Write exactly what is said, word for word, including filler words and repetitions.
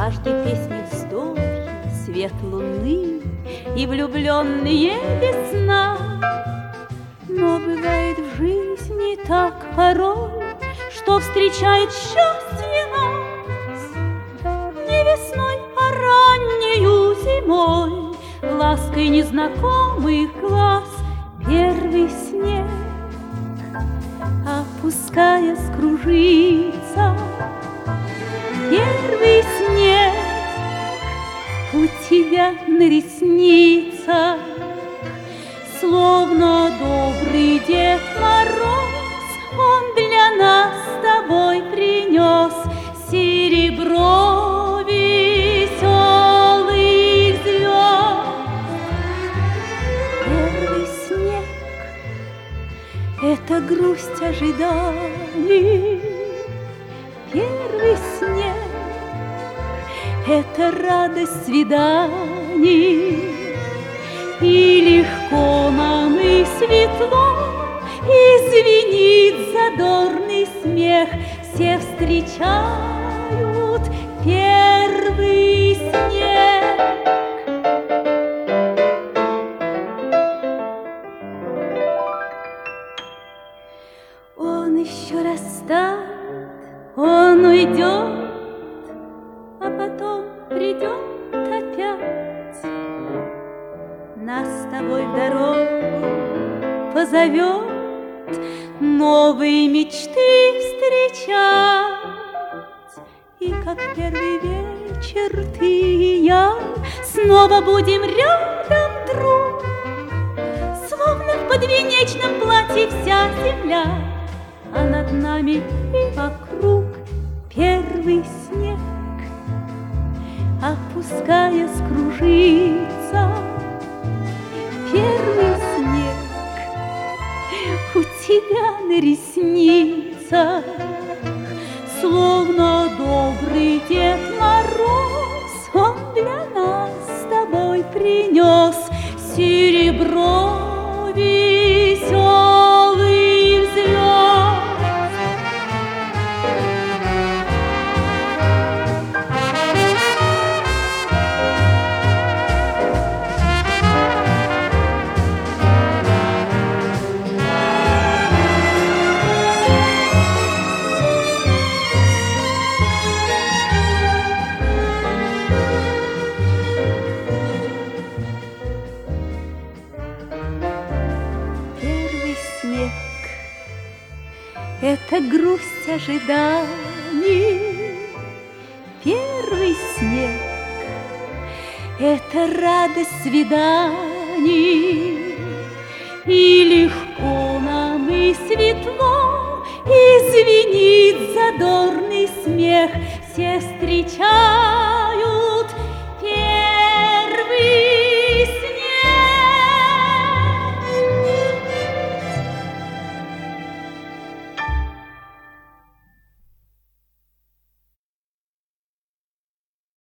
каждой песни вздохи, свет луны и влюбленные весна. Но бывает в жизни так порой, что встречает счастье нас не весной, а раннею зимой, лаской незнакомых глаз первый снег, опускаясь, кружится первый снег у тебя на ресницах, словно добрый Дед Мороз. Он для нас с тобой принес серебро веселых звезд. Первый снег — это грусть ожиданий, первый снег — это радость свиданий. И легко нам и светло, и звенит задорный смех. Все встречают первый снег. Он еще растает, он уйдет, а потом придет опять. Нас с тобой в дорогу позовет новые мечты встречать. И как первый вечер ты и я снова будем рядом, друг, словно в подвенечном платье вся земля, а над нами и вокруг первый снег, опускаясь, кружится первый снег у тебя на ресницах, словно добрый Дед Мороз. Он для нас с тобой принес серебро веселых звезд. Это грусть ожиданий, первый снег — это радость свиданий. И легко нам и светло, и звенит задорный смех. Все встречают